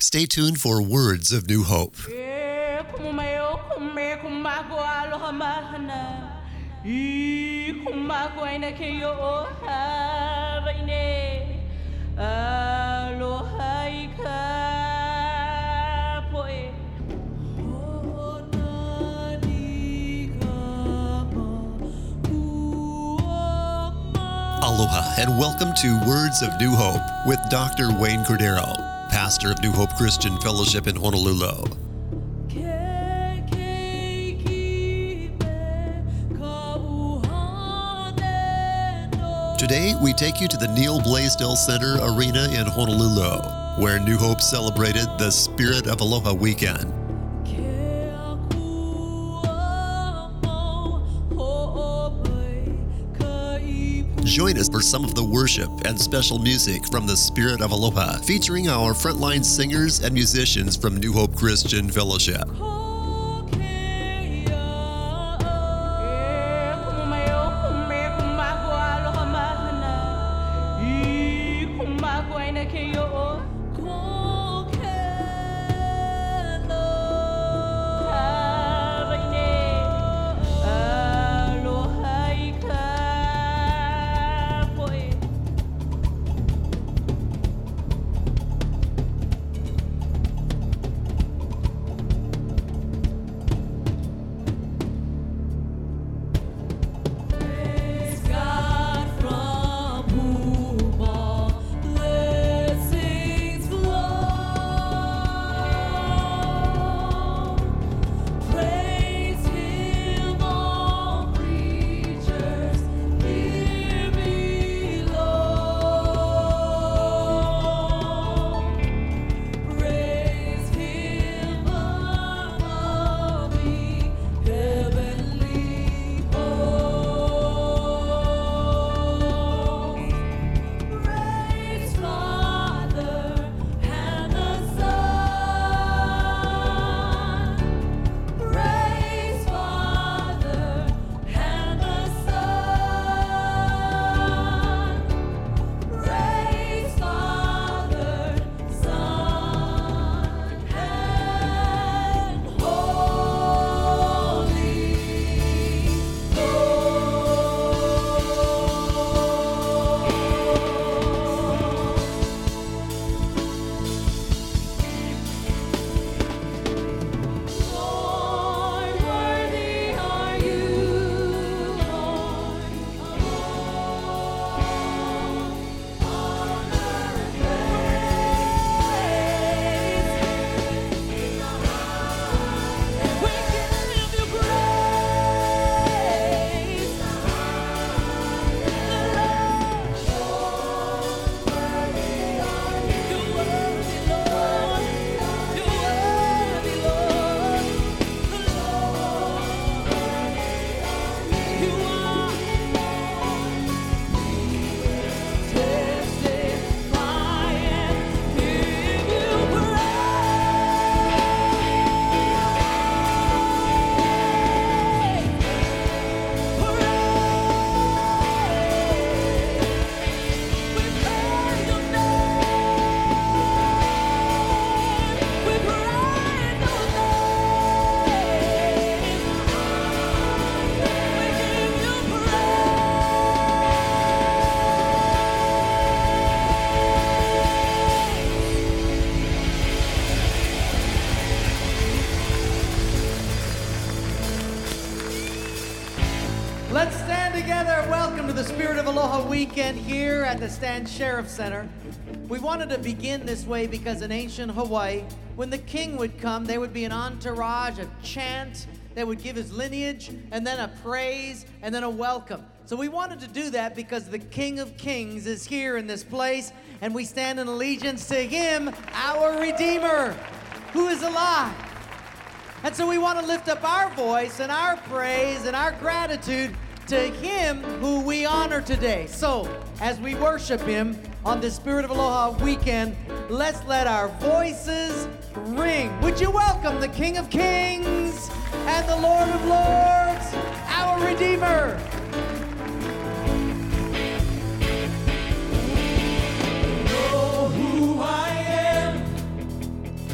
Stay tuned for Words of New Hope. Aloha and welcome to Words of New Hope with Dr. Wayne Cordero, pastor of New Hope Christian Fellowship in Honolulu. Today, we take you to the Neil Blaisdell Center Arena in Honolulu, where New Hope celebrated the Spirit of Aloha weekend. Join us for some of the worship and special music from the Spirit of Aloha, featuring our frontline singers and musicians from New Hope Christian Fellowship. Let's stand together. Welcome to the Spirit of Aloha weekend here at the Stan Sheriff Center. We wanted to begin this way because in ancient Hawaii, when the king would come, there would be an entourage of chant that would give his lineage, and then a praise, and then a welcome. So we wanted to do that because the King of Kings is here in this place, and we stand in allegiance to him, our Redeemer, who is alive. And so we want to lift up our voice and our praise and our gratitude to him who we honor today. So, as we worship him on this Spirit of Aloha weekend, let's let our voices ring. Would you welcome the King of Kings and the Lord of Lords, our Redeemer? Know who I am.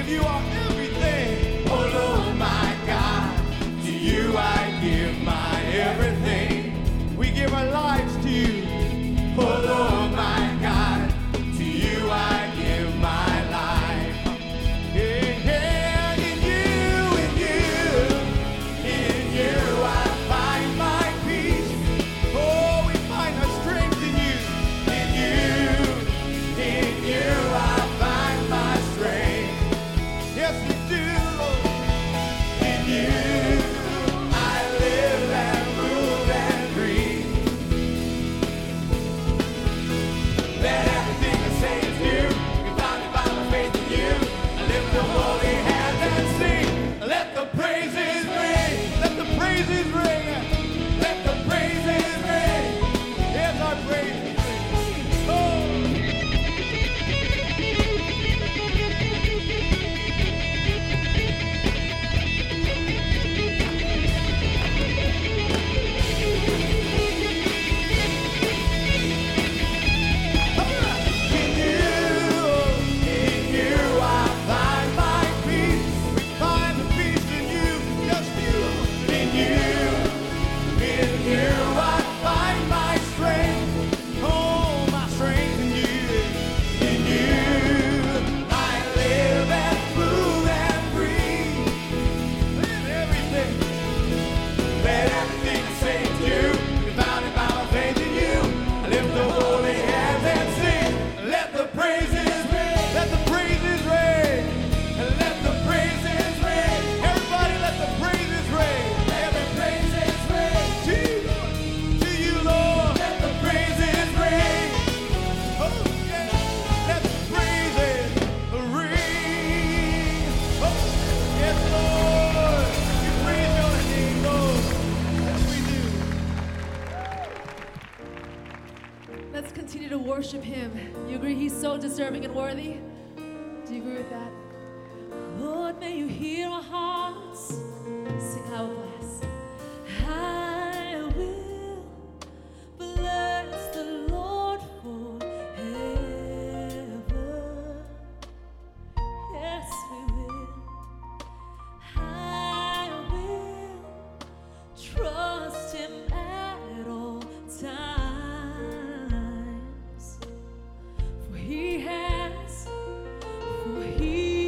give you our everything. Oh Lord, my God, to you I give my everything. We give our lives to you. Oh Lord, my God, to you I give my life. Yeah, in you I find my peace. Oh, we find our strength in you. In you I find my strength. Yes, we do, Lord. In you I live and move and breathe. Let everything I say is you. Be founded by my faith in you. I lift the holy hands and sing. Let the praises ring. Let the praises ring. Let the praises ring. Here's our praises ring. Oh. In you I find my peace. We find the peace in you, just you. In you I find my strength. Oh, my strength in you. In you I live and move and breathe. Let everything I say is you. Be founded by my faith in you. I lift the holy hands and sing. Let the praises ring. Let the praises ring. Let the praises ring. Everybody, let the praises ring. Let the praises ring. To you, Lord. Let the praises ring. Oh, yeah. Let the praises ring. Oh, yes, Lord. We praise your name, Lord. Yes, we do. Let's continue to worship him. You agree he's so deserving and worthy? Do you agree with that? Lord, may you hear our hearts. Sing hourglass. I will bless the Lord forever. Yes, we will. I will trust him at all times. For he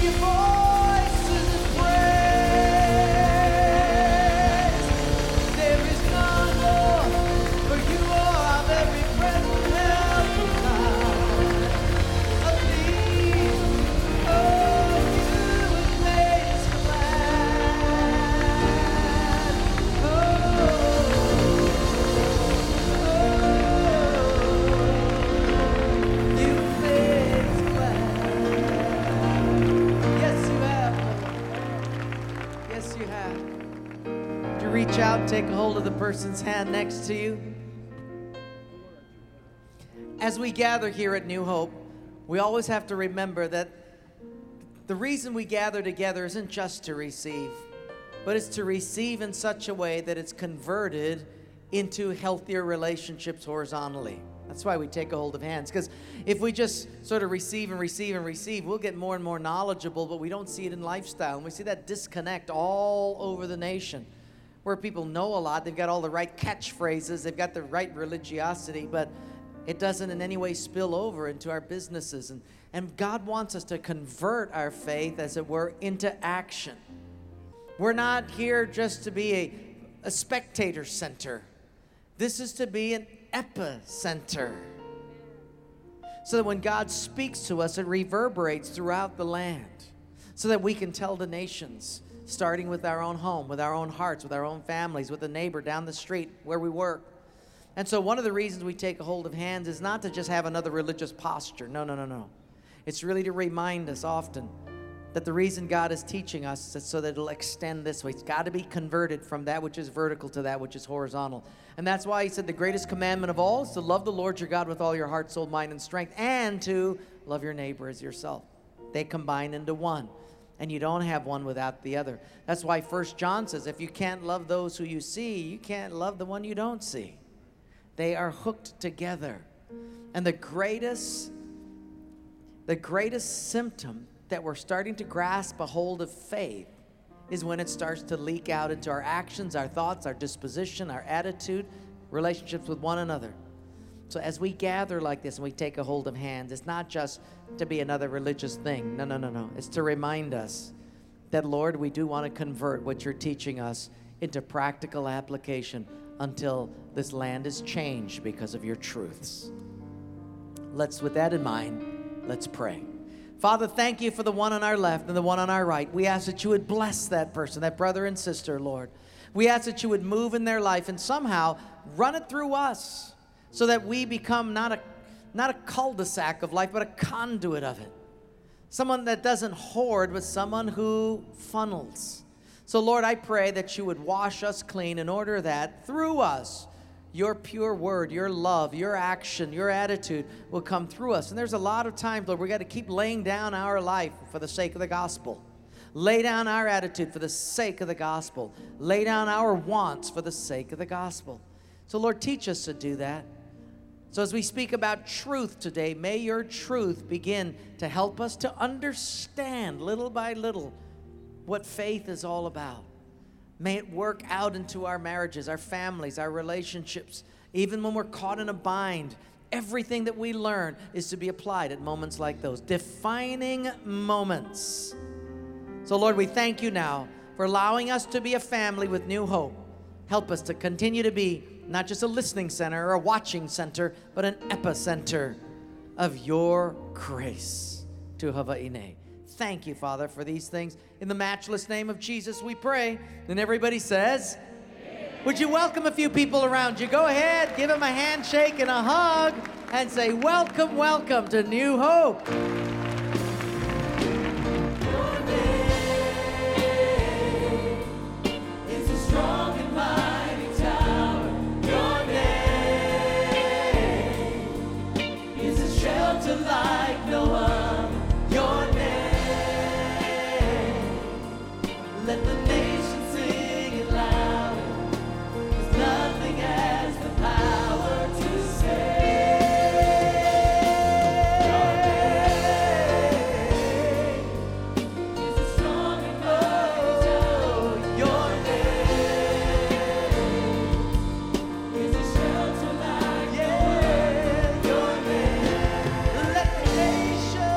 your voices in praise. There is none, Lord, for you are our very present help in time of need. Oh, you have made us glad. Oh, you have made us glad. Yes, you have, Lord. Yes, you have. Would you reach out and take a hold of the person's hand next to you? As we gather here at New Hope, we always have to remember that the reason we gather together isn't just to receive, but it's to receive in such a way that it's converted into healthier relationships horizontally. That's why we take a hold of hands, because if we just sort of receive and receive and receive, we'll get more and more knowledgeable, but we don't see it in lifestyle. And we see that disconnect all over the nation, where people know a lot, they've got all the right catchphrases, they've got the right religiosity, but it doesn't in any way spill over into our businesses. And God wants us to convert our faith, as it were, into action. We're not here just to be a spectator center. This is to be an epicenter. So that when God speaks to us, it reverberates throughout the land. So that we can tell the nations, starting with our own home, with our own hearts, with our own families, with the neighbor down the street where we work. And so one of the reasons we take a hold of hands is not to just have another religious posture. No. It's really to remind us often that the reason God is teaching us is so that it'll extend this way. It's got to be converted from that which is vertical to that which is horizontal. And that's why he said the greatest commandment of all is to love the Lord your God with all your heart, soul, mind, and strength, and to love your neighbor as yourself. They combine into one. And you don't have one without the other. That's why 1 John says, if you can't love those who you see, you can't love the one you don't see. They are hooked together. And the greatest symptom that we're starting to grasp a hold of faith is when it starts to leak out into our actions, our thoughts, our disposition, our attitude, relationships with one another. So as we gather like this and we take a hold of hands, it's not just to be another religious thing. No. It's to remind us that, Lord, we do want to convert what you're teaching us into practical application until this land is changed because of your truths. With that in mind, let's pray. Father, thank you for the one on our left and the one on our right. We ask that you would bless that person, that brother and sister, Lord. We ask that you would move in their life and somehow run it through us so that we become not a cul-de-sac of life, but a conduit of it. Someone that doesn't hoard, but someone who funnels. So, Lord, I pray that you would wash us clean in order that through us, your pure word, your love, your action, your attitude will come through us. And there's a lot of times, Lord, we got to keep laying down our life for the sake of the gospel. Lay down our attitude for the sake of the gospel. Lay down our wants for the sake of the gospel. So, Lord, teach us to do that. So as we speak about truth today, may your truth begin to help us to understand little by little what faith is all about. May it work out into our marriages, our families, our relationships. Even when we're caught in a bind, everything that we learn is to be applied at moments like those, defining moments. So Lord, we thank you now for allowing us to be a family with New Hope. Help us to continue to be not just a listening center or a watching center, but an epicenter of your grace to Hawai'i. Thank you, Father, for these things. In the matchless name of Jesus, we pray. And everybody says, amen. Would you welcome a few people around you? Go ahead, give them a handshake and a hug, and say, welcome, welcome to New Hope. Let the nation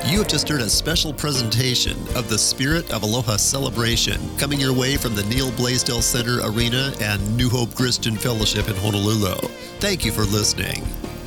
You have just heard a special presentation of the Spirit of Aloha celebration coming your way from the Neil Blaisdell Center Arena and New Hope Christian Fellowship in Honolulu. Thank you for listening.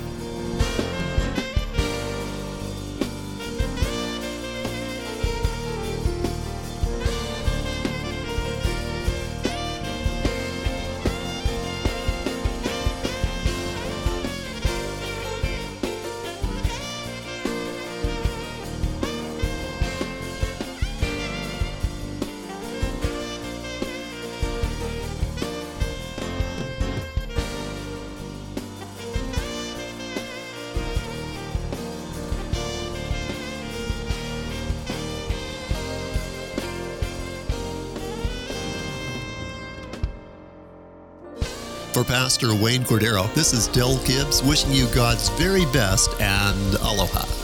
For Pastor Wayne Cordero, this is Del Gibbs wishing you God's very best and aloha.